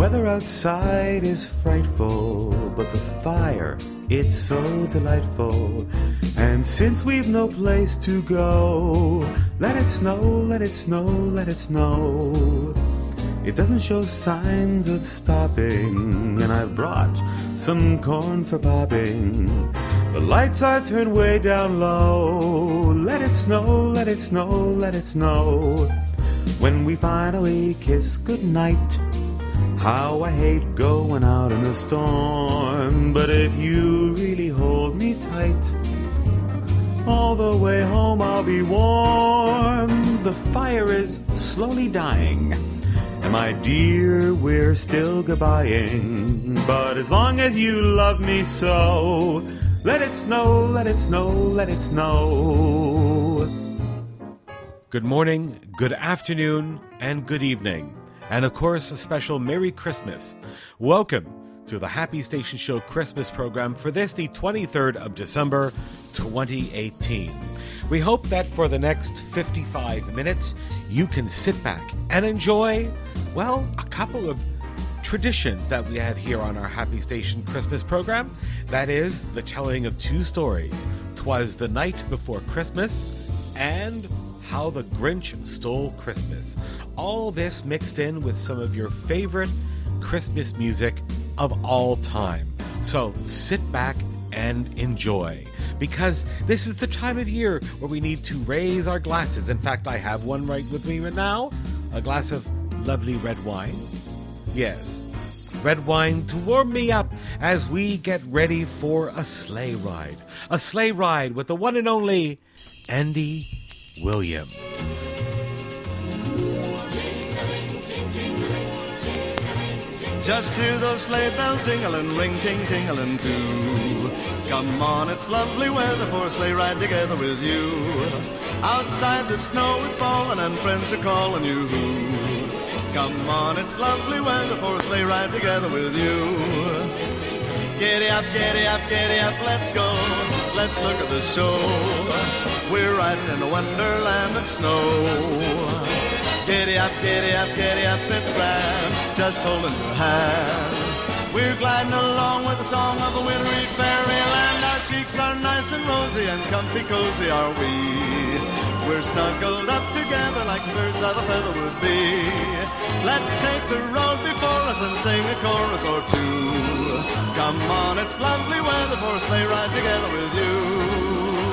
weather outside is frightful, but the fire, it's so delightful. And since we've no place to go, let it snow, let it snow, let it snow. It doesn't show signs of stopping, and I've brought some corn for popping. The lights are turned way down low. Let it snow, let it snow, let it snow. When we finally kiss goodnight, how I hate going out in a storm. But if you really hold me tight, all the way home I'll be warm. The fire is slowly dying, and my dear, we're still goodbying. But as long as you love me so, let it snow, let it snow, let it snow. Good morning, good afternoon, and good evening. And of course, a special Merry Christmas. Welcome to the Happy Station Show Christmas program for this, the 23rd of December, 2018. We hope that for the next 55 minutes, you can sit back and enjoy, well, a couple of traditions that we have here on our Happy Station Christmas program. That is the telling of two stories, 'Twas the Night Before Christmas and How the Grinch Stole Christmas. All this mixed in with some of your favorite Christmas music of all time. So sit back and enjoy, because this is the time of year where we need to raise our glasses. In fact, I have one right with me right now, a glass of lovely red wine. Yes, red wine to warm me up as we get ready for a sleigh ride. A sleigh ride with the one and only Andy Williams. Just hear those sleigh bells jingling, ring, ting, tingling too. Come on, it's lovely weather for a sleigh ride together with you. Outside the snow is falling and friends are calling you. Come on, it's lovely weather for a sleigh ride together with you. Giddy up, giddy up, giddy up, let's go. Let's look at the show. We're riding in a wonderland of snow. Giddy up, giddy up, giddy up, it's grand, just holding your hand. We're gliding along with the song of a wintry fairyland. Our cheeks are nice and rosy and comfy cozy are we. We're snuggled up together like birds of a feather would be. Let's take the road before us and sing a chorus or two. Come on, it's lovely weather for a sleigh ride together with you.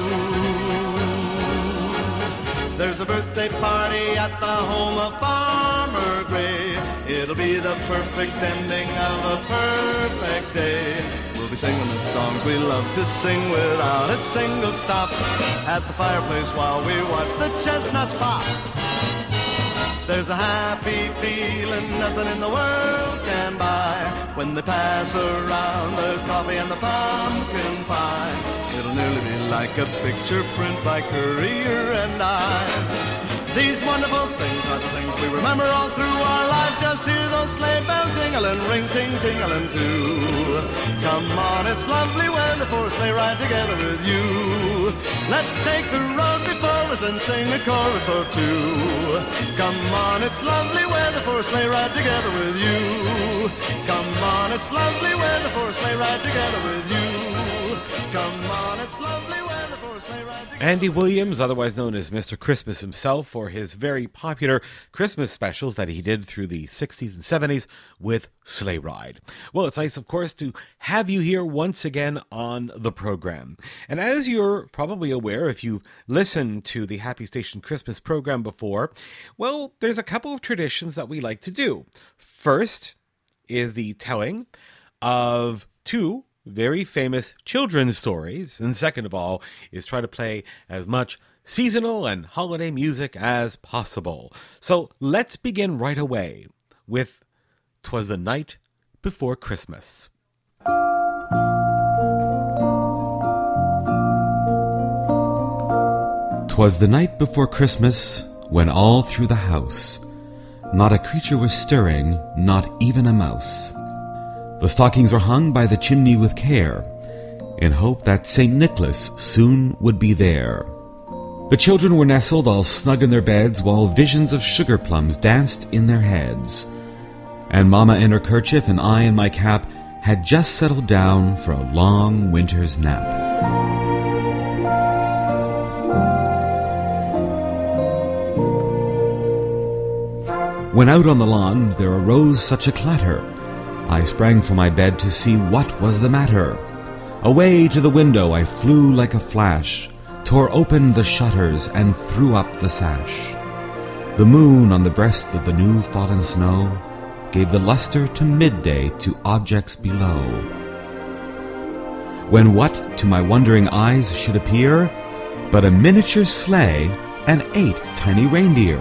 There's a birthday party at the home of Farmer Gray. It'll be the perfect ending of a perfect day. We'll be singing the songs we love to sing without a single stop at the fireplace while we watch the chestnuts pop. There's a happy feeling nothing in the world can buy when they pass around the coffee and the pumpkin pie. It'll nearly be like a picture print by Currier and Ives. These wonderful things are the things we remember all through our lives. Just hear those sleigh bells jingling, ring, ting, tingling too. Come on, it's lovely weather for a sleigh ride together with you. Let's take the road before us and sing a chorus or two. Come on, it's lovely weather for a sleigh ride together with you. Come on, it's lovely weather for a sleigh ride together with you. Come on, it's lovely weather for a sleigh ride together. Andy Williams, otherwise known as Mr. Christmas himself, for his very popular Christmas specials that he did through the 60s and 70s with Sleigh Ride. Well, it's nice, of course, to have you here once again on the program. And as you're probably aware, if you've listened to the Happy Station Christmas program before, well, there's a couple of traditions that we like to do. First is the telling of two very famous children's stories. And second of all is try to play as much seasonal and holiday music as possible. So let's begin right away with 'Twas the Night Before Christmas. 'Twas the night before Christmas, when all through the house not a creature was stirring, not even a mouse. The stockings were hung by the chimney with care, in hope that St. Nicholas soon would be there. The children were nestled all snug in their beds, while visions of sugar plums danced in their heads. and Mama in her kerchief and I in my cap had just settled down for a long winter's nap. When out on the lawn there arose such a clatter, I sprang from my bed to see what was the matter. Away to the window I flew like a flash, tore open the shutters and threw up the sash. The moon on the breast of the new fallen snow gave the luster to midday to objects below. When what to my wondering eyes should appear but a miniature sleigh and 8 tiny reindeer.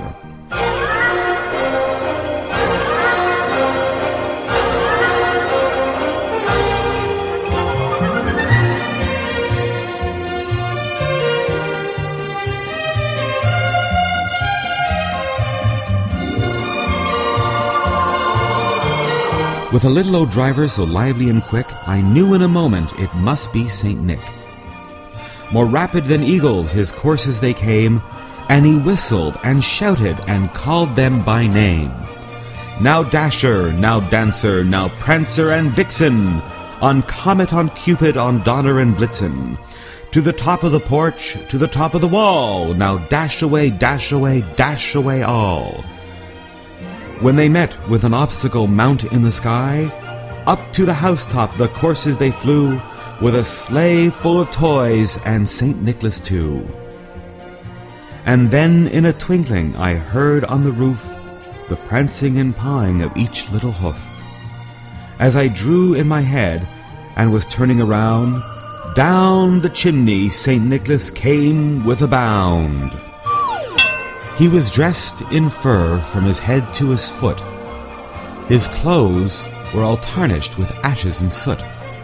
With a little old driver so lively and quick, I knew in a moment it must be Saint Nick. More rapid than eagles his coursers they came, and he whistled and shouted and called them by name. Now Dasher, now Dancer, now Prancer and Vixen, on Comet, on Cupid, on Donner and Blitzen. To the top of the porch, to the top of the wall, now dash away, dash away, dash away all. When they met with an obstacle mount in the sky, up to the housetop the coursers they flew, with a sleigh full of toys and St. Nicholas too. And then in a twinkling I heard on the roof the prancing and pawing of each little hoof. As I drew in my head and was turning around, down the chimney St. Nicholas came with a bound. He was dressed in fur from his head to his foot. His clothes were all tarnished with ashes and soot.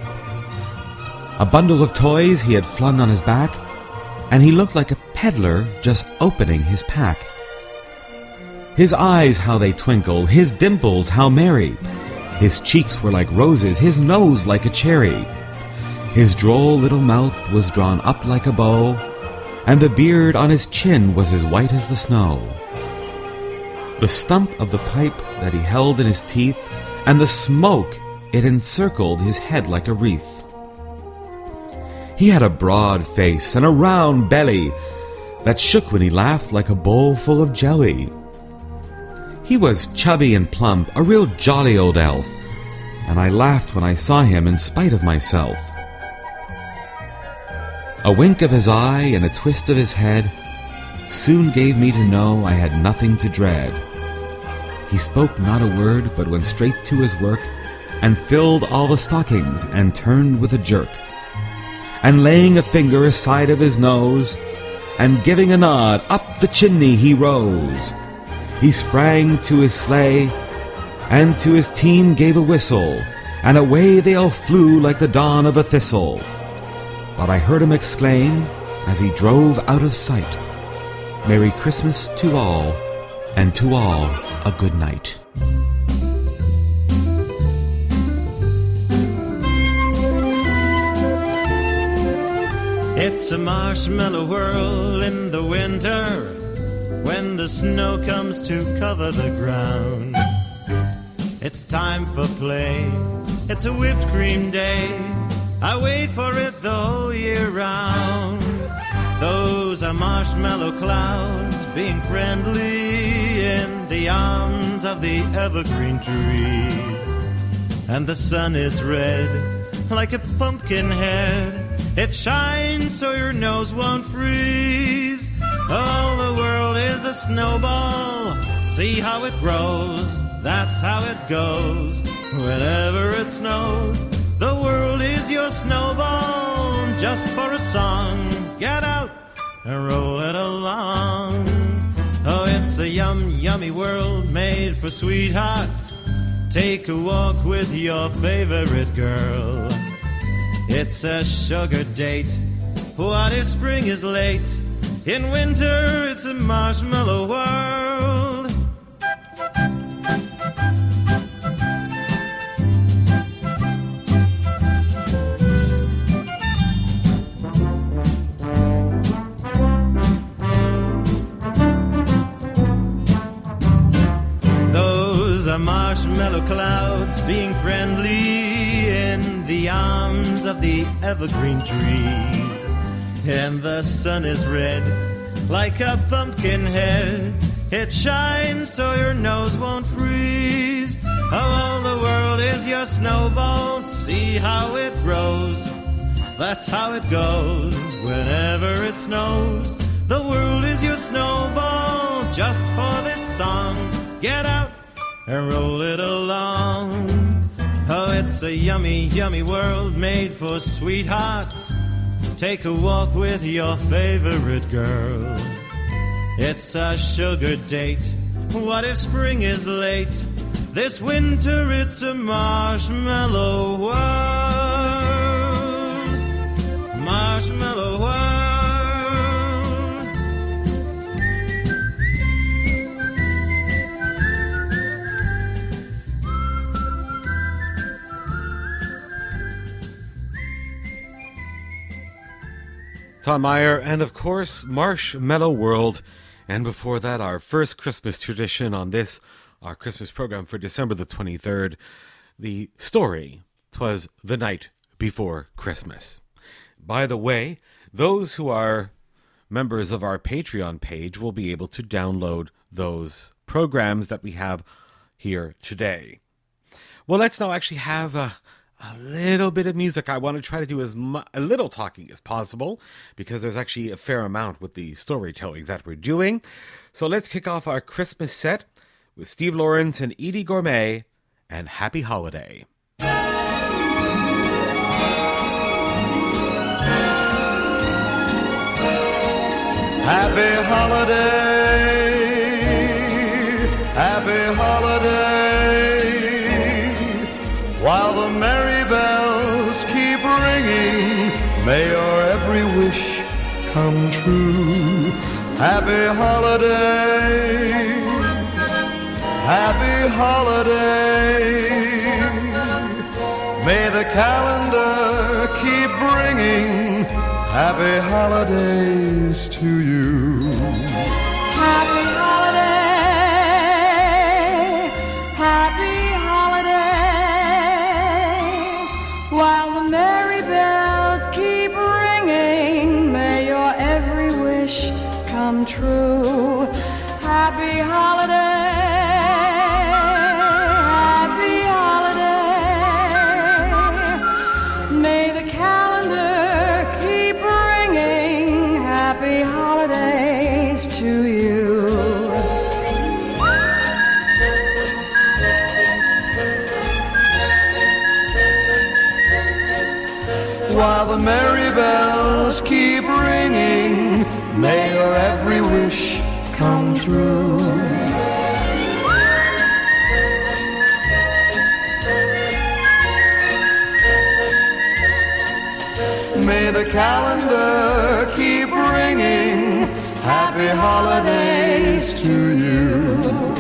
A bundle of toys he had flung on his back, and he looked like a peddler just opening his pack. His eyes how they twinkled, his dimples how merry. His cheeks were like roses, his nose like a cherry. His droll little mouth was drawn up like a bow, and the beard on his chin was as white as the snow. The stump of the pipe that he held in his teeth, and the smoke, it encircled his head like a wreath. He had a broad face and a round belly that shook when he laughed like a bowl full of jelly. He was chubby and plump, a real jolly old elf, and I laughed when I saw him in spite of myself. A wink of his eye and a twist of his head soon gave me to know I had nothing to dread. He spoke not a word, but went straight to his work, and filled all the stockings, and turned with a jerk. And laying a finger aside of his nose, and giving a nod, up the chimney he rose. He sprang to his sleigh, and to his team gave a whistle, and away they all flew like the dawn of a thistle. But I heard him exclaim, as he drove out of sight, Merry Christmas to all, and to all a good night. It's a marshmallow world in the winter, when the snow comes to cover the ground. It's time for play, it's a whipped cream day, I wait for it the whole year round. Those are marshmallow clouds being friendly in the arms of the evergreen trees. And the sun is red like a pumpkin head, it shines so your nose won't freeze. Oh, the world is a snowball, see how it grows, that's how it goes. Whenever it snows, the world is your snowball, just for a song. Get out and roll it along. Oh, it's a yummy world made for sweethearts. Take a walk with your favorite girl. It's a sugar date. What if spring is late? In winter, it's a marshmallow world. marshmallow clouds being friendly in the arms of the evergreen trees. And the sun is red like a pumpkin head. It shines so your nose won't freeze. Oh, all the world is your snowball. See how it grows. That's how it goes whenever it snows. The world is your snowball just for this song. Get out and roll it along. Oh, it's a yummy, yummy world made for sweethearts. Take a walk with your favorite girl. It's a sugar date. What if spring is late? This winter it's a marshmallow world. Marshmallow world. Tom Meyer, and of course, Marshmallow World. And before that, our first Christmas tradition on this, our Christmas program for December the 23rd, the story, 'Twas the Night Before Christmas. By the way, those who are members of our Patreon page will be able to download those programs that we have here today. Well, let's now actually have a little bit of music. I want to try to do a little talking as possible because there's actually a fair amount with the storytelling that we're doing. So let's kick off our Christmas set with Steve Lawrence and Eydie Gormé and Happy Holiday. Happy holiday, happy holiday, while the merry bells keep ringing, may your every wish come true. Happy holiday, happy holiday, may the calendar keep bringing happy holidays to you. Happy holiday, happy holiday, while the merry bells keep ringing, may your every wish come true. Happy holiday, happy holiday, may the calendar keep bringing happy holidays to you. While the merry bells keep ringing, may your every wish come true. May the calendar keep ringing happy holidays to you.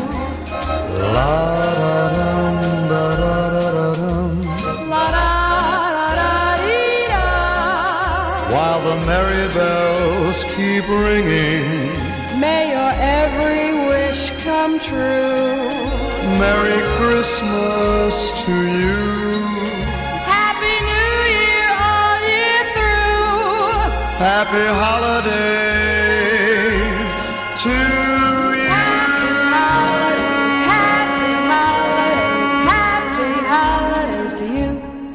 La-da-dum-da-da-da-dum. La-da-da-da-dee-da. While the merry bells keep ringing, May your every wish come true. Merry Christmas to you. Happy New Year all year through. Happy holidays to you. Happy holidays, happy holidays, happy holidays to you.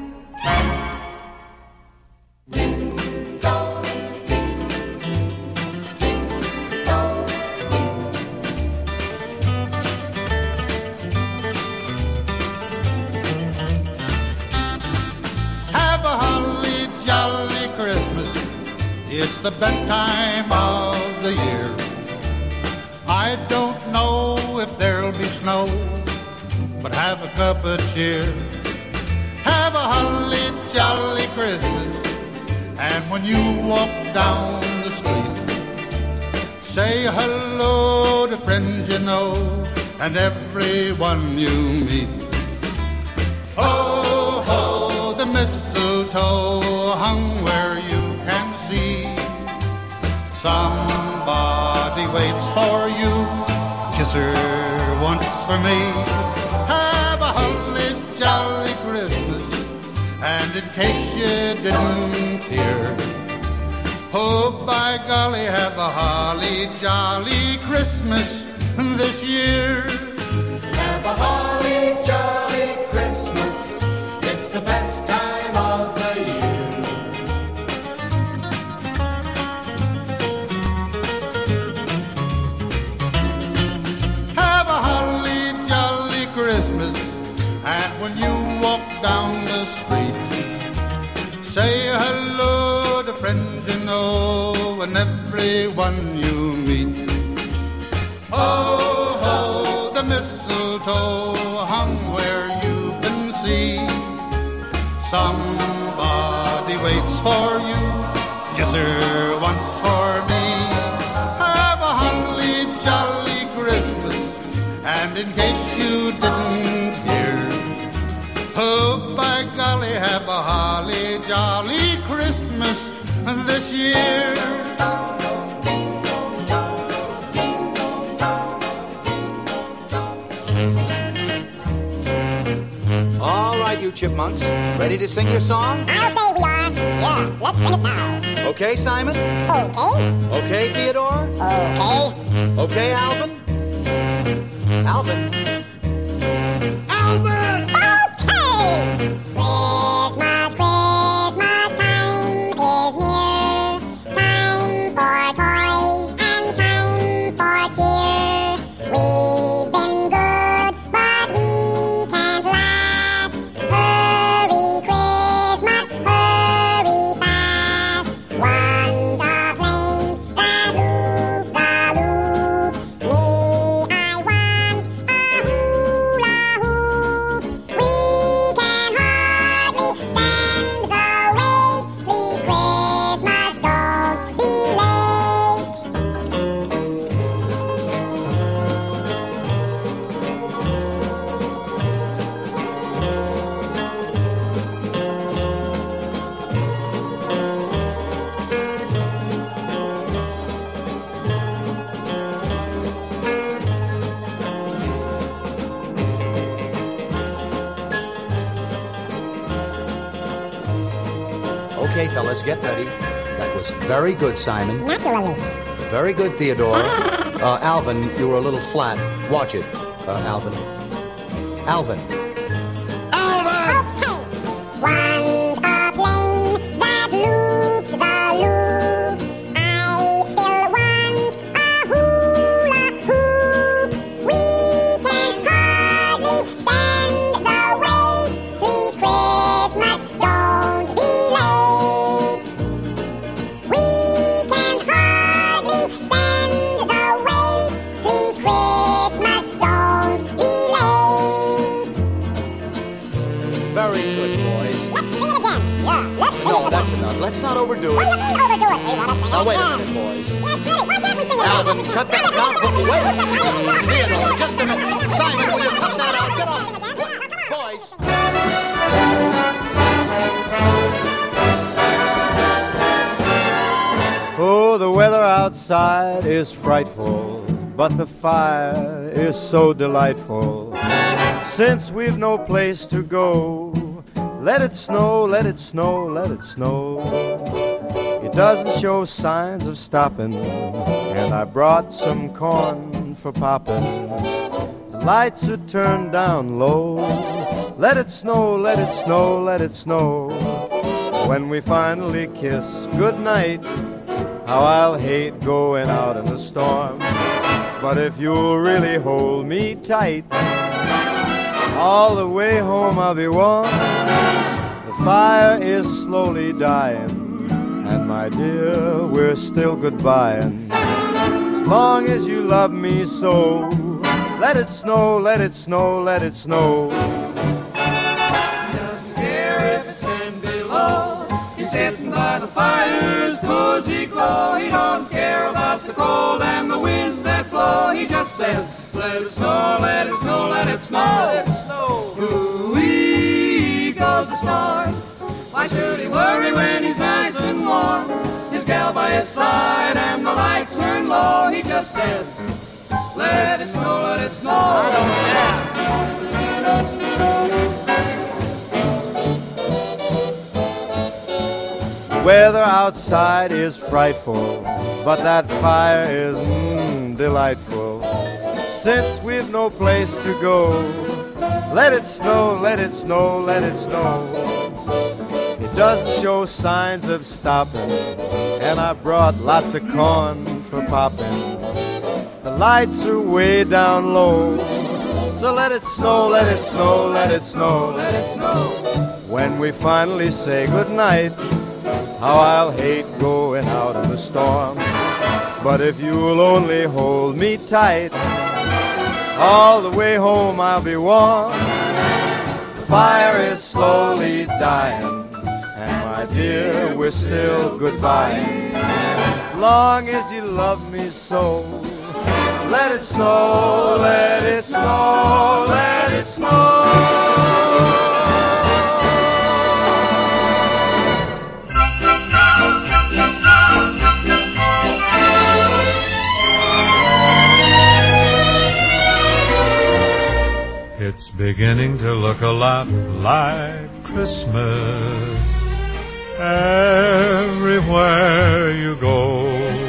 Have a holly jolly Christmas. It's the best time of the year. I don't know if there'll be snow, but have a cup of cheer. Have a holly jolly Christmas. And when you walk down the street, say hello to friends you know and everyone you meet. Ho, ho, the mistletoe hung where you can see. Somebody waits for you, kiss her once for me. And in case you didn't hear, oh, by golly, have a holly jolly Christmas this year. Have a holly jolly Christmas. It's the best time of the year. Have a holly jolly Christmas. And when you walk down the street, say hello to friends you know and everyone you meet. Oh, ho, the mistletoe hung where you can see. Somebody waits for you, yes sir, once for me. Have a holly jolly Christmas. And in case you didn't hear, oh, by golly, have a holly jolly Christmas this year. All right, you chipmunks, ready to sing your song? I'll say we are. Yeah, let's sing it now. Okay, Simon? Okay. Okay, Theodore? Okay. Okay, Alvin? Alvin? Alvin! Okay! Christmas, Christmas time is near. Time for toys and time for cheer. We've been good, but we can't last. Hurry, Christmas, hurry fast. Want a plane that loops the loop. Me, I want a hula hoop. We can hardly stand the wait. Please, Christmas, don't be late. Okay, fellas, get ready. That was very good, Simon. Naturally. Very good, Theodore. Alvin, you were a little flat. Watch it, Alvin. Alvin. Okay. Want a plane that loops the loop. I still want a hula hoop. We can hardly stand the wait. Please, Christmas, don't be late. We can hardly stand the wait. Please, Christmas, don't be late. Very good, boys. Let's sing it again. Yeah, let's sing it No, again. that's enough. Let's not overdo What do you it. mean overdo it? We want to sing Now, it wait a again. minute, boys. Yeah, it's pretty. Why can't we sing it Alvin, again? cut that out. Wait, Theodore, just a minute. Simon, will you cut that out? Get off. Boys. Oh, the weather outside is frightful, but the fire is so delightful. Since we've no place to go, let it snow, let it snow, let it snow. It doesn't show signs of stopping, and I brought some corn for popping. The lights are turned down low. Let it snow, let it snow, let it snow. When we finally kiss goodnight, how I'll hate going out in the storm. But if you'll really hold me tight, all the way home I'll be warm. The fire is slowly dying, and my dear, we're still goodbying. As long as you love me so, let it snow, let it snow, let it snow. Doesn't care if it's 10 below. He's sitting by the fire's cozy glow. He don't care about the cold and the winds that blow. He just says, let it snow, let it snow, let it snow. Let it snow. Ooh-wee goes the star. Why should he worry when he's nice and warm? His gal by his side and the lights turn low. He just says, let it snow, let it snow. I don't care. weather outside is frightful, but that fire is delightful. Since we've no place to go, let it snow, let it snow, let it snow. It doesn't show signs of stopping, and I brought lots of corn for popping. The lights are way down low, so let it snow, let it snow, let it snow, let it snow. When we finally say goodnight, how I'll hate going out in the storm. But if you'll only hold me tight, all the way home I'll be warm. The fire is slowly dying, and my dear, we're still goodbye. Long as you love me so, let it snow, let it snow, let it snow. It's beginning to look a lot like Christmas everywhere you go.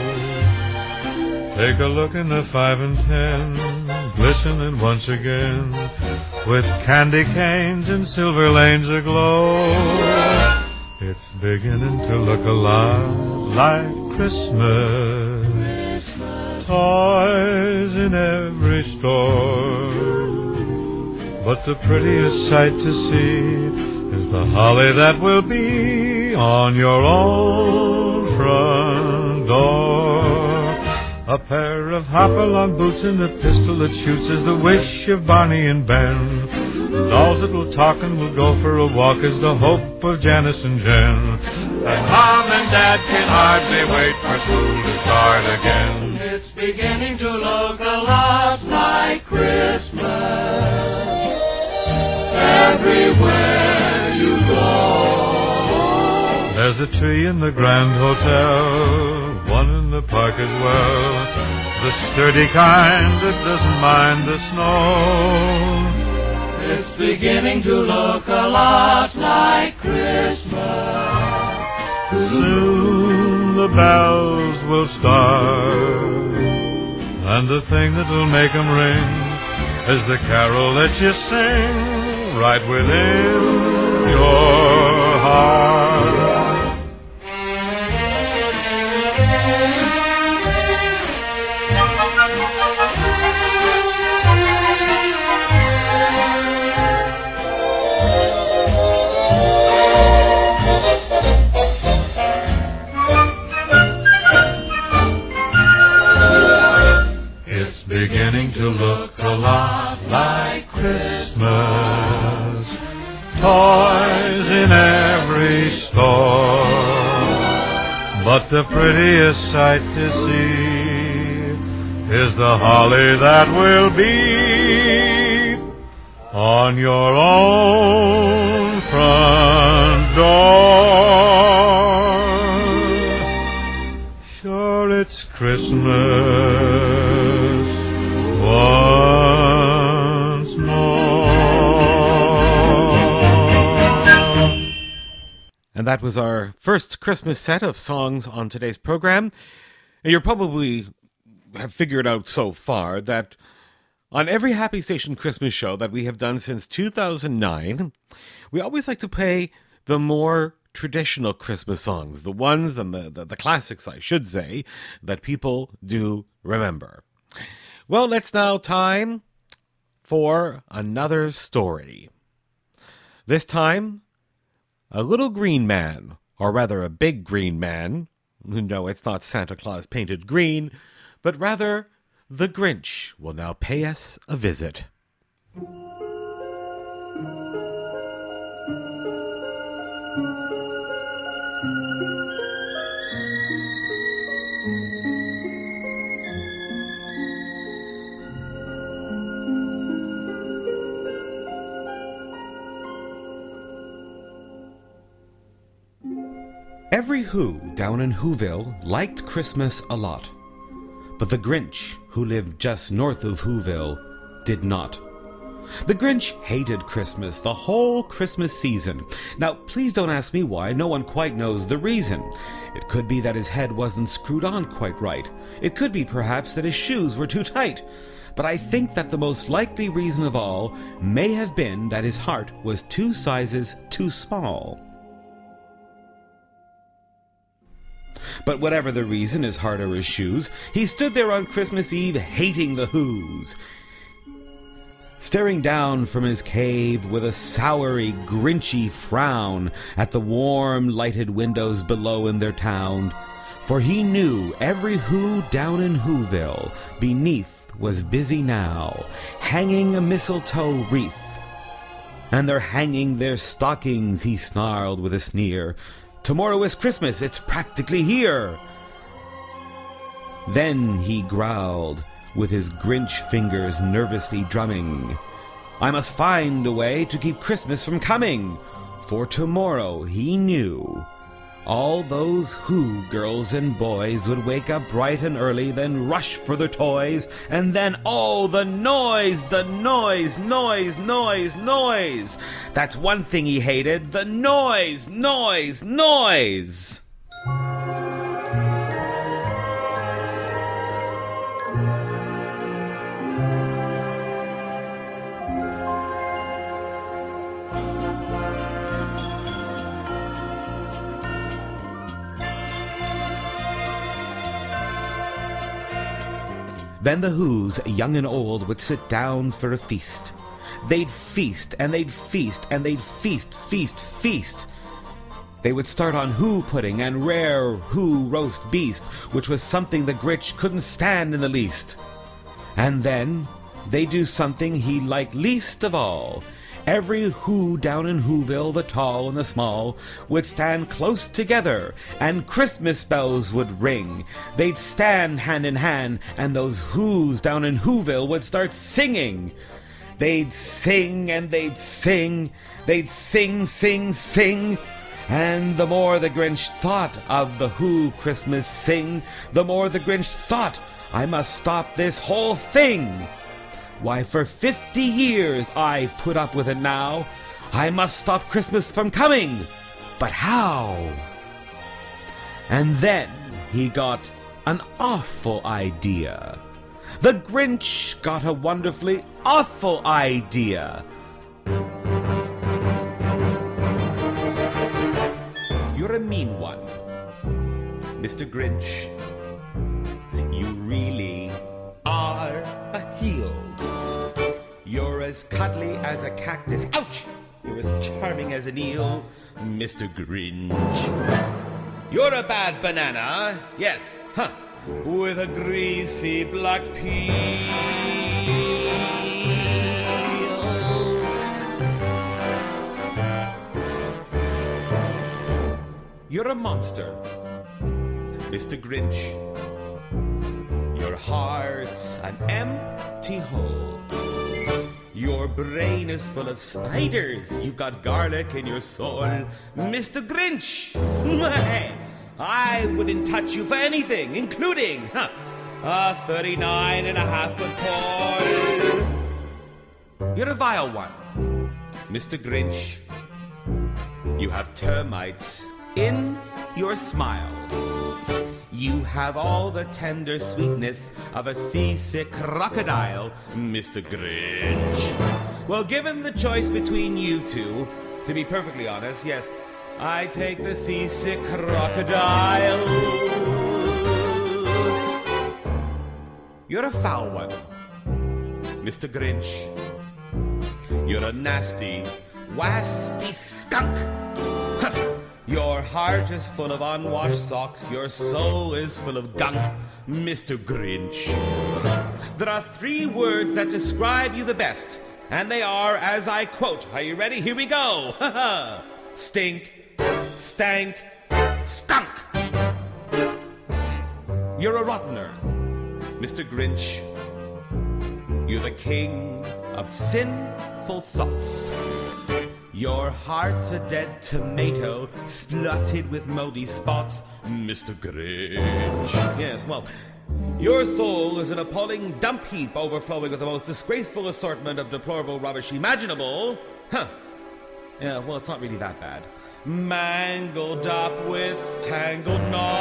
Take a look in the 5 and 10, glistening once again, with candy canes and silver lanes aglow. It's beginning to look a lot like Christmas. Toys in every store. But the prettiest sight to see is the holly that will be on your own front door. A pair of hop-along boots and a pistol that shoots is the wish of Barney and Ben. Dolls that will talk and will go for a walk is the hope of Janice and Jen. And Mom and Dad can hardly wait for school to start again. It's beginning to look a lot like Christmas everywhere you go. There's a tree in the Grand Hotel, one in the park as well, the sturdy kind that doesn't mind the snow. It's beginning to look a lot like Christmas. Soon the bells will start, and the thing that'll make them ring is the carol that you sing right within your heart. It's beginning to look a lot like Christmas. Toys in every store. But the prettiest sight to see is the holly that will be on your own front door. Sure, it's Christmas once more. And that was our first Christmas set of songs on today's program. And you probably have figured out so far that on every Happy Station Christmas show that we have done since 2009, we always like to play the more traditional Christmas songs, the ones and the classics, I should say, that people do remember. Well, it's now time for another story. This time, a little green man, or rather a big green man. No, it's not Santa Claus painted green, but rather the Grinch will now pay us a visit. Every Who down in Whoville liked Christmas a lot, but the Grinch, who lived just north of Whoville, did not. The Grinch hated Christmas the whole Christmas season. Now, please don't ask me why. No one quite knows the reason. It could be that his head wasn't screwed on quite right. It could be perhaps that his shoes were too tight. But I think that the most likely reason of all may have been that his heart was 2 sizes too small. But whatever the reason, his heart or his shoes, he stood there on Christmas Eve hating the Who's, staring down from his cave with a soury, grinchy frown at the warm, lighted windows below in their town. For he knew every Who down in Whoville beneath was busy now, hanging a mistletoe wreath. And they're hanging their stockings, he snarled with a sneer. Tomorrow is Christmas, it's practically here. Then he growled, with his Grinch fingers nervously drumming, I must find a way to keep Christmas from coming. For tomorrow, he knew, all those Who girls and boys would wake up bright and early, then rush for their toys, and then, oh, the noise, noise. That's one thing he hated, the noise. Then the Who's, young and old, would sit down for a feast. They'd feast, and they'd feast, and they'd feast. They would start on Who pudding and rare Who roast beast, which was something the Grinch couldn't stand in the least. And then they'd do something he liked least of all. Every Who down in Whoville, the tall and the small, would stand close together, and Christmas bells would ring. They'd stand hand in hand, and those Who's down in Whoville would start singing. They'd sing and they'd sing. They'd sing. And the more the Grinch thought of the Who Christmas sing, the more the Grinch thought, I must stop this whole thing. Why, for 50 years I've put up with it now. I must stop Christmas from coming. But how? And then he got an awful idea. The Grinch got a wonderfully awful idea. You're a mean one, Mr. Grinch. You really are a heel. You're as cuddly as a cactus. Ouch! You're as charming as an eel, Mr. Grinch. You're a bad banana, yes, with a greasy black peel. You're a monster, Mr. Grinch. Your heart's an empty hole. Your brain is full of spiders. You've got garlic in your soul, Mr. Grinch. I wouldn't touch you for anything, including a 39.5-foot pole. You're a vile one, Mr. Grinch. You have termites in your smile. You have all the tender sweetness of a seasick crocodile, Mr. Grinch. Well, given the choice between you two, to be perfectly honest, yes, I take the seasick crocodile. You're a foul one, Mr. Grinch. You're a nasty, wasty skunk. Your heart is full of unwashed socks. Your soul is full of gunk, Mr. Grinch. There are 3 words that describe you the best, and they are, as I quote. Are you ready? Here we go. Stink, stank, skunk. You're a rottener, Mr. Grinch. You're the king of sinful thoughts. Your heart's a dead tomato, splotted with moldy spots, Mr. Grinch. Yes, well, Your soul is an appalling dump heap overflowing with the most disgraceful assortment of deplorable rubbish imaginable. Huh. Yeah, well, it's not really that bad. Mangled up with tangled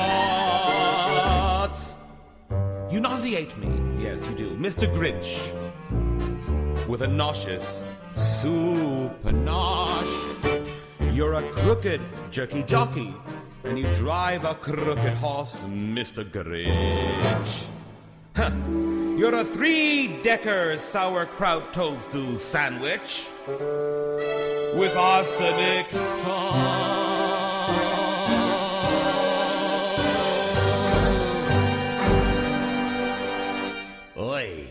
knots. You nauseate me. Yes, you do. Mr. Grinch. With a nauseous super nosh. You're a crooked jerky jockey, and you drive a crooked horse, Mr. Grinch. Huh. You're a 3-decker sauerkraut toadstool sandwich with arsenic sauce. Oi.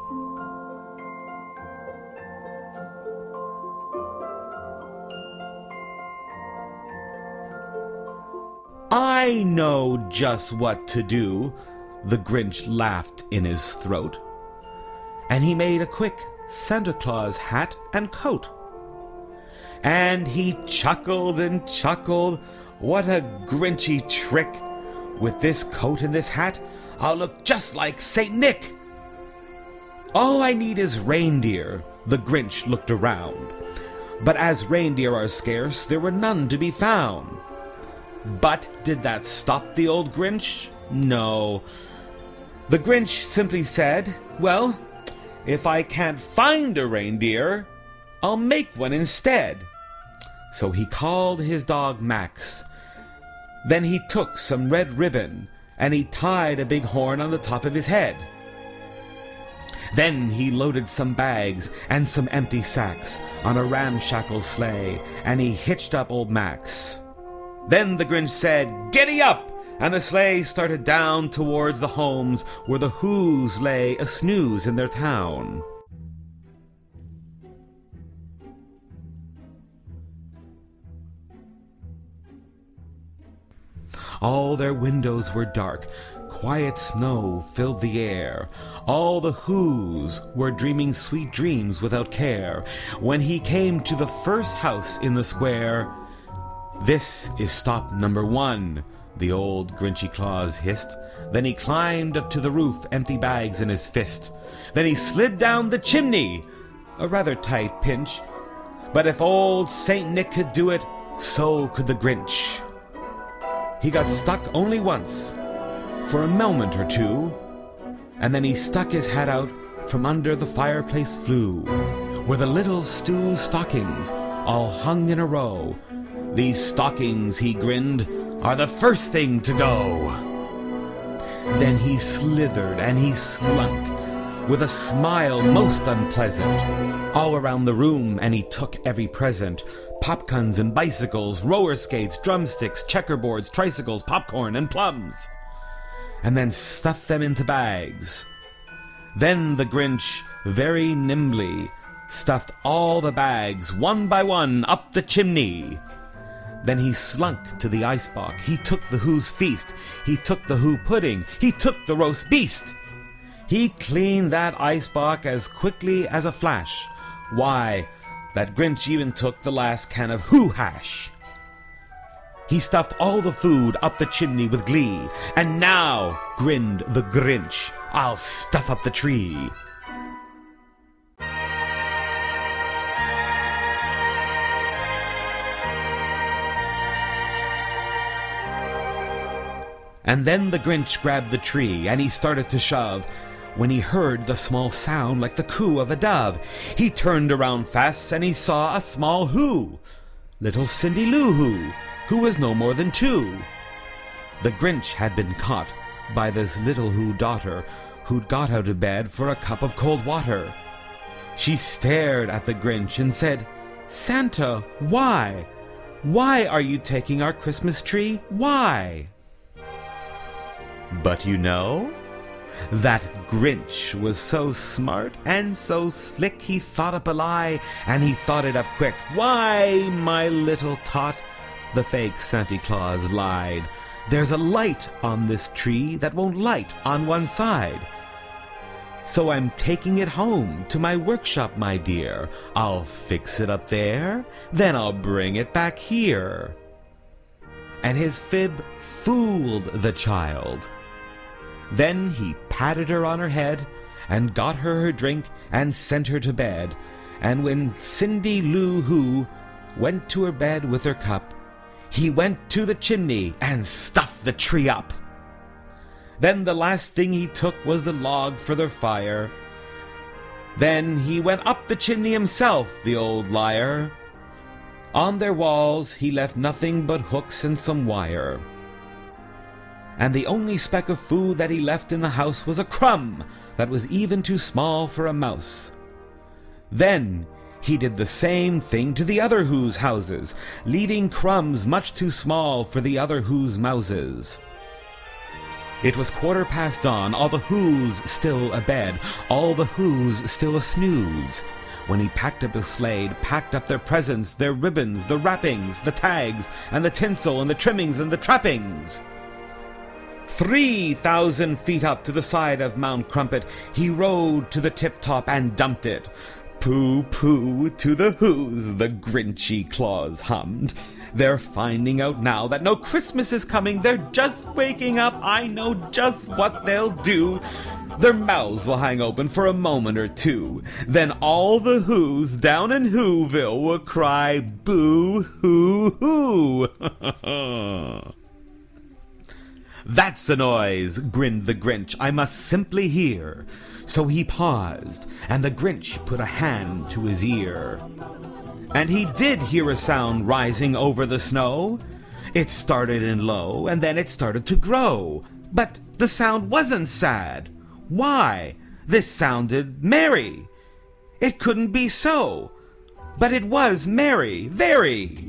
I know just what to do, the Grinch laughed in his throat. And he made a quick Santa Claus hat and coat. And he chuckled and chuckled. What a Grinchy trick! With this coat and this hat, I'll look just like Saint Nick. All I need is reindeer. The Grinch looked around. But as reindeer are scarce, there were none to be found. But did that stop the old Grinch? No. The Grinch simply said, well, if I can't find a reindeer, I'll make one instead. So he called his dog Max. Then he took some red ribbon and he tied a big horn on the top of his head. Then he loaded some bags and some empty sacks on a ramshackle sleigh, and he hitched up old Max. Then the Grinch said, "Giddy up!" And the sleigh started down towards the homes where the Whos lay a snooze in their town. All their windows were dark. Quiet snow filled the air. All the Whos were dreaming sweet dreams without care. When he came to the first house in the square, "This is stop number 1, the old Grinchy Claus hissed. Then he climbed up to the roof, empty bags in his fist. Then he slid down the chimney, a rather tight pinch. But if old Saint Nick could do it, so could the Grinch. He got stuck only once, for a moment or two, and then he stuck his hat out from under the fireplace flue, where the little stew stockings all hung in a row. These stockings, he grinned, are the first thing to go. Then he slithered and he slunk, with a smile most unpleasant, all around the room, and he took every present. Popguns and bicycles, roller skates, drumsticks, checkerboards, tricycles, popcorn, and plums. And then stuffed them into bags. Then the Grinch, very nimbly, stuffed all the bags, one by one, up the chimney. Then he slunk to the icebox. He took the Who's feast. He took the Who pudding. He took the roast beast. He cleaned that icebox as quickly as a flash. Why, that Grinch even took the last can of Who hash. He stuffed all the food up the chimney with glee. And now, grinned the Grinch, I'll stuff up the tree. And then the Grinch grabbed the tree, and he started to shove, when he heard the small sound like the coo of a dove. He turned around fast, and he saw a small Who, little Cindy Lou who was no more than 2. The Grinch had been caught by this little Who daughter, who'd got out of bed for a cup of cold water. She stared at the Grinch and said, "Santa, why? Why are you taking our Christmas tree? Why?" But you know, that Grinch was so smart and so slick, he thought up a lie, and he thought it up quick. "Why, my little tot," the fake Santa Claus lied, "there's a light on this tree that won't light on one side. So I'm taking it home to my workshop, my dear. I'll fix it up there, then I'll bring it back here." And his fib fooled the child. Then he patted her on her head, and got her drink, and sent her to bed. And when Cindy Lou Who went to her bed with her cup, he went to the chimney and stuffed the tree up. Then the last thing he took was the log for their fire. Then he went up the chimney himself, the old liar. On their walls he left nothing but hooks and some wire. And the only speck of food that he left in the house was a crumb that was even too small for a mouse. Then he did the same thing to the other Who's houses, leaving crumbs much too small for the other Who's mouses. It was 15:15, all the Who's still abed, all the Who's still a snooze, when he packed up his slade, packed up their presents, their ribbons, the wrappings, the tags, and the tinsel, and the trimmings, and the trappings. 3,000 feet up to the side of Mount Crumpet, he rode to the tip-top and dumped it. Pooh-pooh to the Who's, the Grinchy Claus hummed. They're finding out now that no Christmas is coming. They're just waking up. I know just what they'll do. Their mouths will hang open for a moment or two. Then all the Who's down in Whoville will cry, boo-hoo-hoo. That's the noise, grinned the Grinch, I must simply hear. So he paused, and the Grinch put a hand to his ear. And he did hear a sound rising over the snow. It started in low, and then it started to grow. But the sound wasn't sad. Why? This sounded merry. It couldn't be so. But it was merry, very.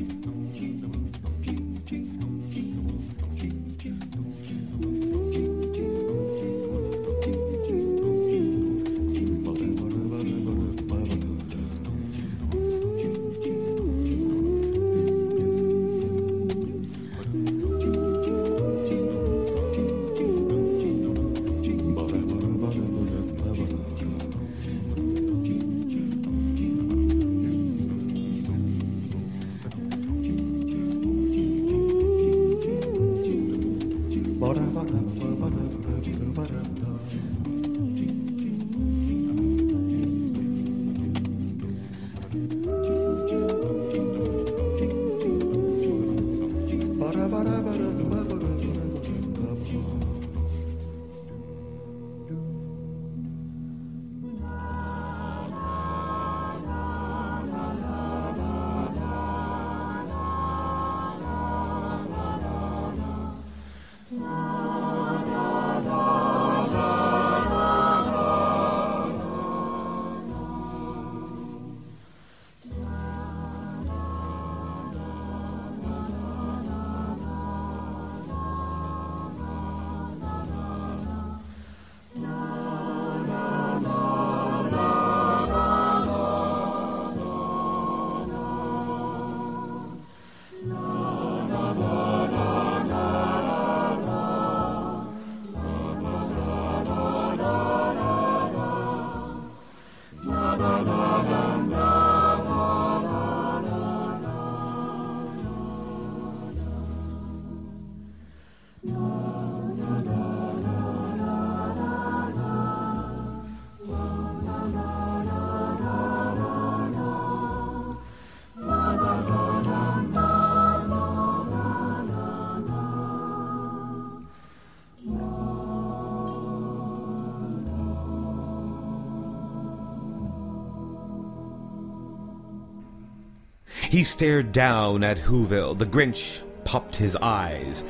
He stared down at Whoville. The Grinch popped his eyes.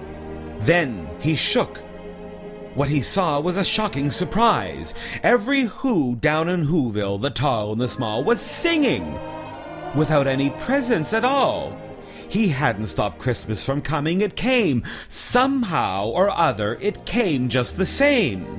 Then he shook. What he saw was a shocking surprise. Every Who down in Whoville, the tall and the small, was singing without any presents at all. He hadn't stopped Christmas from coming. It came. Somehow or other, it came just the same.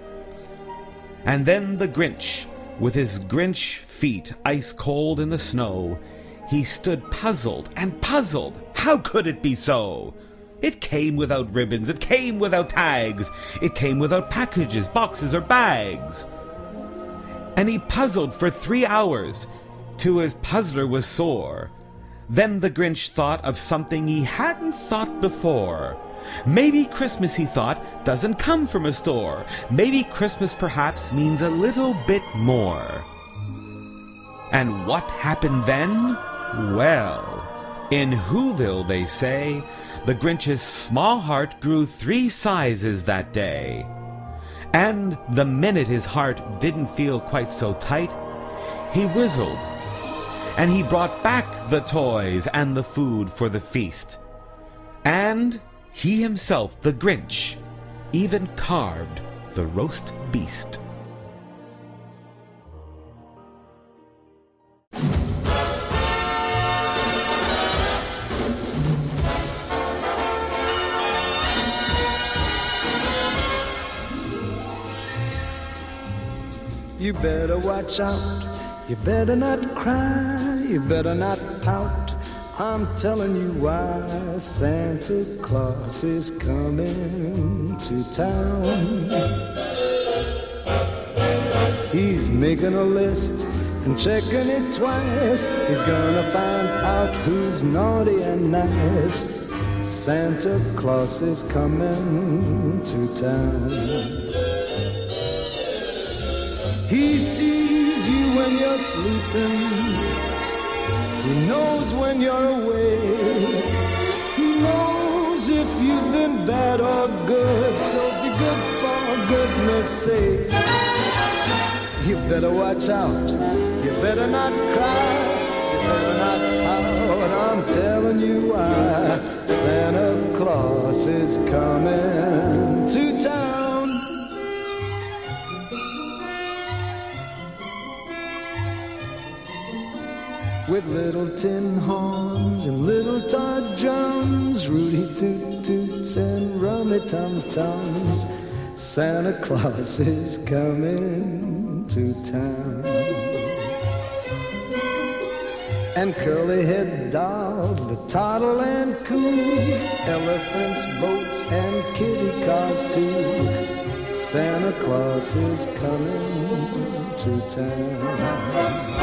And then the Grinch, with his Grinch feet ice cold in the snow, he stood puzzled and puzzled. How could it be so? It came without ribbons, it came without tags, it came without packages, boxes, or bags. And he puzzled for 3 hours, till his puzzler was sore. Then the Grinch thought of something he hadn't thought before. Maybe Christmas, he thought, doesn't come from a store. Maybe Christmas perhaps means a little bit more. And what happened then? Well, in Whoville, they say, the Grinch's small heart grew 3 sizes that day. And the minute his heart didn't feel quite so tight, he whistled. And he brought back the toys and the food for the feast. And he himself, the Grinch, even carved the roast beast. You better watch out, you better not cry, you better not pout. I'm telling you why Santa Claus is coming to town. He's making a list and checking it twice. He's gonna find out who's naughty and nice. Santa Claus is coming to town. He sees you when you're sleeping. He knows when you're awake. He knows if you've been bad or good. So be good for goodness sake. You better watch out. You better not cry. You better not pout. I'm telling you why Santa Claus is coming to town. With little tin horns and little Todd drums, Rudy toot toots and rummy tum tums, Santa Claus is coming to town. And curly head dolls that toddle and coo, elephants, boats and kitty cars too, Santa Claus is coming to town.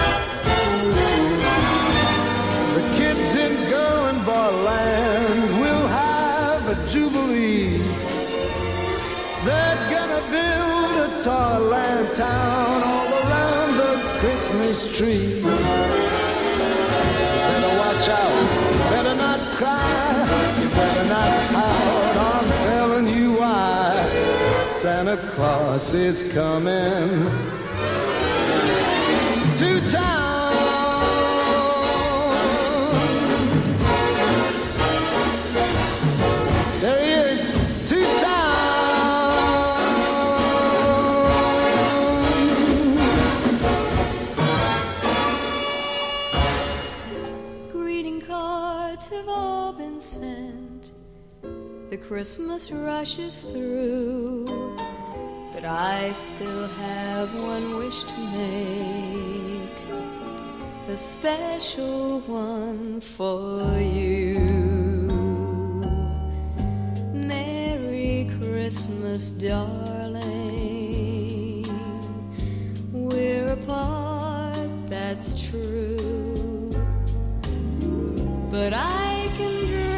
The kids in girl and boy land will have a jubilee. They're gonna build a toyland town all around the Christmas tree. You better watch out, you better not cry, you better not pout. I'm telling you why Santa Claus is coming to town. The Christmas rushes through, but I still have one wish to make, a special one for you. Merry Christmas, darling. We're apart, that's true, but I can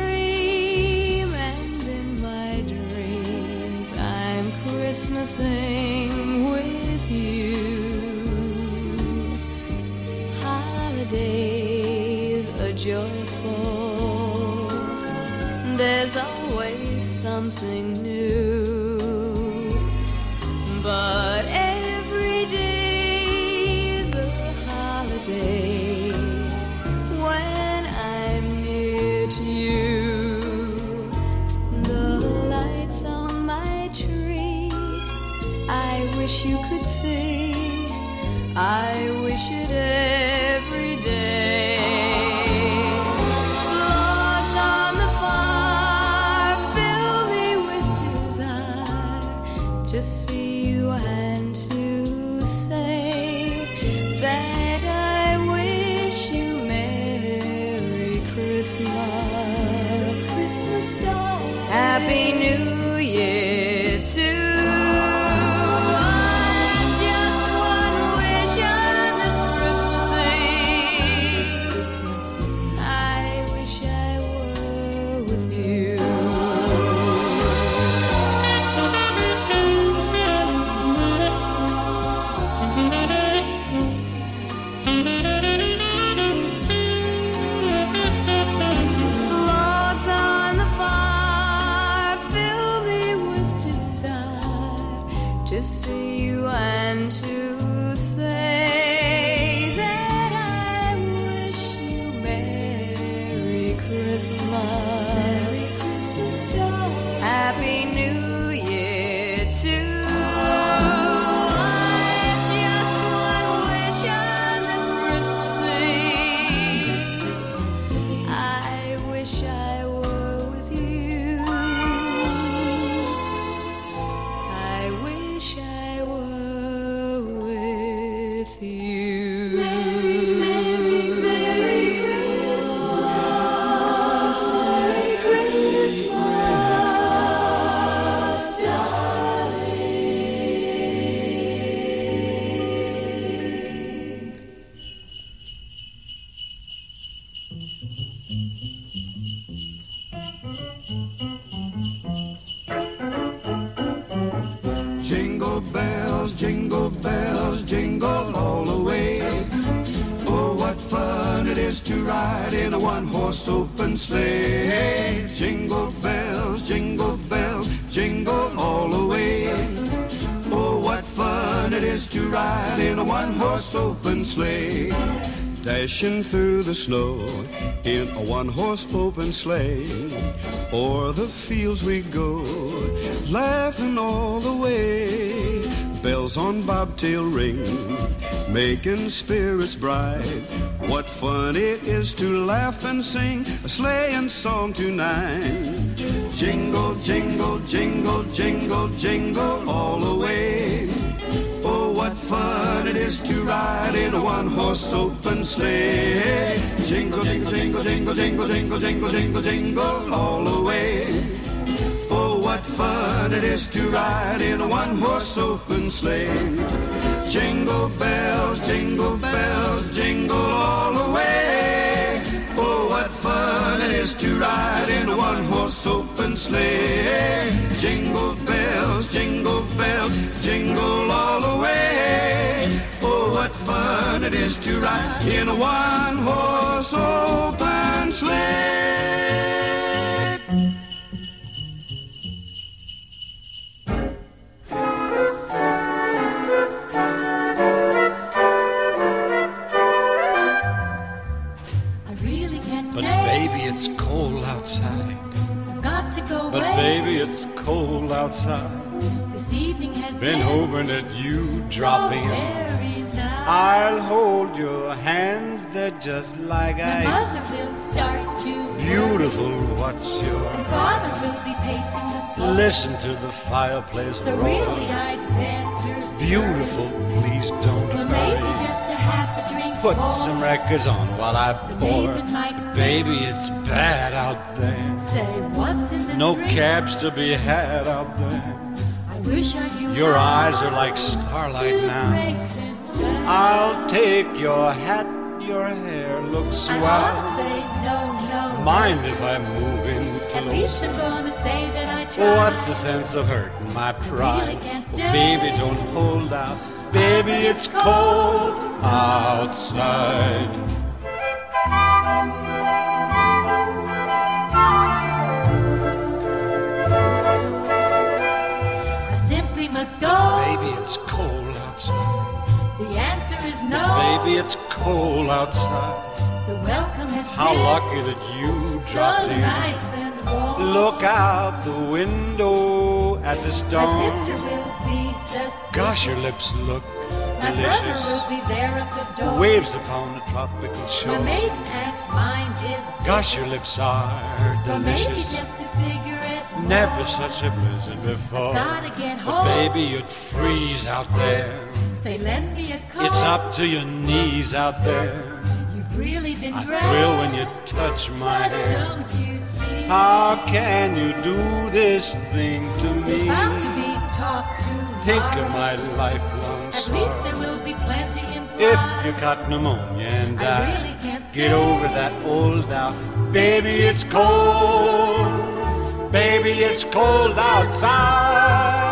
Christmasing with you. Holidays are joyful. There's always something new, but every day's a holiday when I'm near to you. The lights on my tree, I wish you could see. I wish it every day. Logs on the fire fill me with desire to see you and to say that I wish you Merry Christmas. Christmas darling. Happy New Year too. to see you and to say that I wish you Merry Christmas. Merry Christmas, darling. Happy New Year too. Jingle bells, jingle all the way. Oh, what fun it is to ride in a one-horse open sleigh. Jingle bells, jingle all the way. Oh, what fun it is to ride in a one-horse open sleigh. Dashing through the snow in a one-horse open sleigh. O'er the fields we go, laughing all the way. Bells on bobtail ring, making spirits bright. What fun it is to laugh and sing a sleighing song tonight. Jingle, jingle, jingle, jingle, jingle all the way. Oh, what fun it is to ride in a one-horse open sleigh. Jingle, jingle, jingle, jingle, jingle, jingle, jingle, jingle, jingle all the way. Oh, what fun it is to ride in a one-horse open sleigh. Jingle bells, jingle all the way. Oh, what fun it is to ride in a one-horse open sleigh. Jingle bells, jingle all the way. Oh, what fun it is to ride in a one-horse open sleigh. It's cold outside. I've got to go But away. baby, it's cold outside. This evening has Been hoping that you drop in. very nice. I'll hold your hands, they're just like My ice. mother will start to Beautiful, what's My your... father will be pacing the floor. Listen to the fireplace So roar. really I'd better start. Beautiful, please don't Well, maybe hurry. just a half a drink Put more. some records on while I The pour. neighbors might Baby, it's bad out there. say, what's in this No drink? cabs to be had out there. I wish I knew Your how eyes are like starlight to now. break this spell. I'll take your hat, your hair looks I ought to swell. say no. Mind if I move in At least close? I'm gonna say that I tried. What's the sense of hurting my pride? really can't stay. Baby, don't hold out. Baby, it's cold outside. I simply must go. Baby, it's cold outside. The answer is no. Baby, it's cold outside. The welcome has How been lucky that you so dropped in. nice and warm. Look out the window at the My storm. sister will be suspicious. Gosh, your lips look My brother delicious. will be there at the door. Waves upon the tropical My shore. maiden aunt's mind is Gosh, your lips are But maybe delicious. just a cigarette more. Never such a blizzard before. Gotta get But home. baby, you'd freeze out there. Say, lend me a coat. It's up to your knees out there. You've really been I great. thrill when you touch my But hair. don't you see? How can you do this thing to There's me? bound to be talk to Think of my lifelong At least sorrow. there will be plenty in If you got pneumonia and I die, really can't get stay. over that old doubt. Baby, it's cold. Baby, it's cold outside.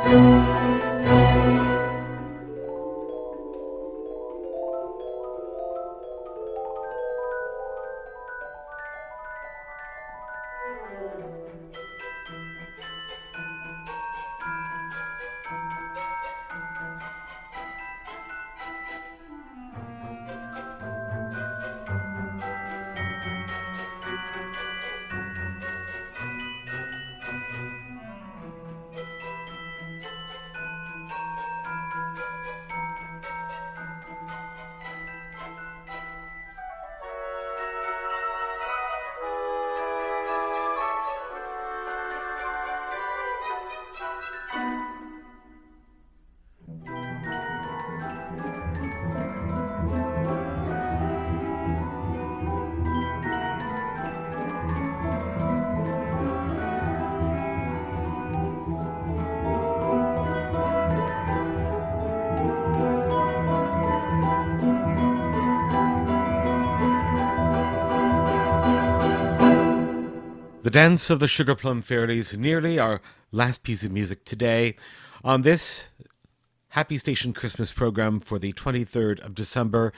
The Dance of the Sugar Plum Fairies, nearly our last piece of music today on this Happy Station Christmas program for the 23rd of December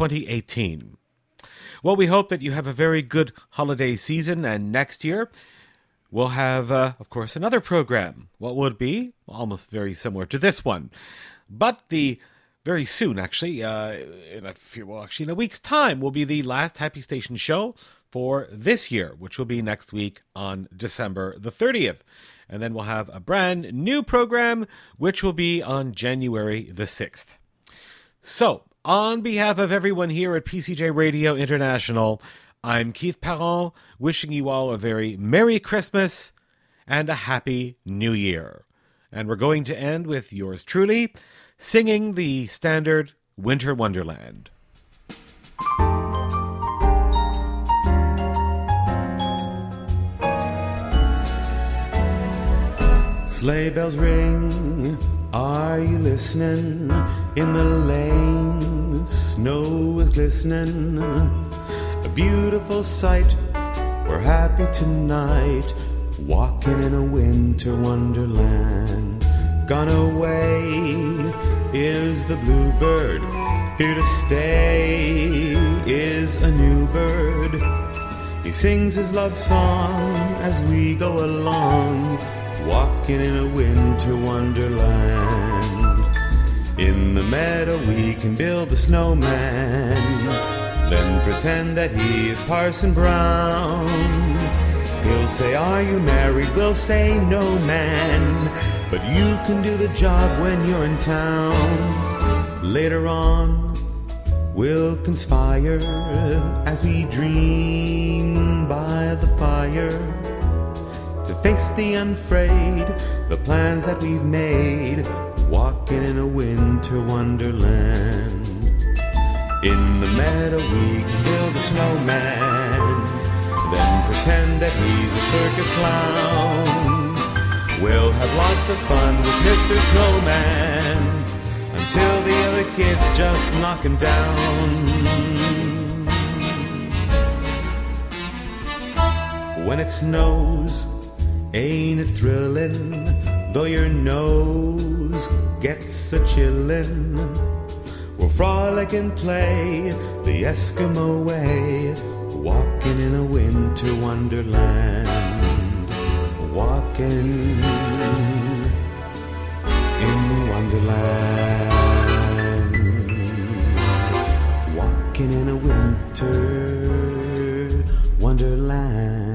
2018. Well, we hope that you have a very good holiday season, and next year we'll have, of course, another program. What would be? Almost very similar to this one. But very soon, actually, in a week's time, will be the last Happy Station show for this year, which will be next week on December the 30th. And then we'll have a brand new program, which will be on January the 6th. So, on behalf of everyone here at PCJ Radio International, I'm Keith Parent, wishing you all a very Merry Christmas and a Happy New Year. And we're going to end with yours truly, singing the standard Winter Wonderland. Sleigh bells ring, are you listening? In the lane, the snow is glistening. A beautiful sight, we're happy tonight, walking in a winter wonderland. Gone away is the bluebird, here to stay is a new bird. He sings his love song as we go along, walking in a winter wonderland. In the meadow we can build a snowman, then pretend that he is Parson Brown. He'll say, are you married? We'll say, no, man, but you can do the job when you're in town. Later on we'll conspire as we dream by the fire, to face the unafraid, the plans that we've made, walking in a winter wonderland. In the meadow we can build a snowman, then pretend that he's a circus clown. We'll have lots of fun with Mr. Snowman, until the other kids just knock him down. When it snows, ain't it thrilling, though your nose gets a chillin'? We'll frolic and play the Eskimo way, walking in a winter wonderland. Walking in Wonderland. Walking in a winter wonderland.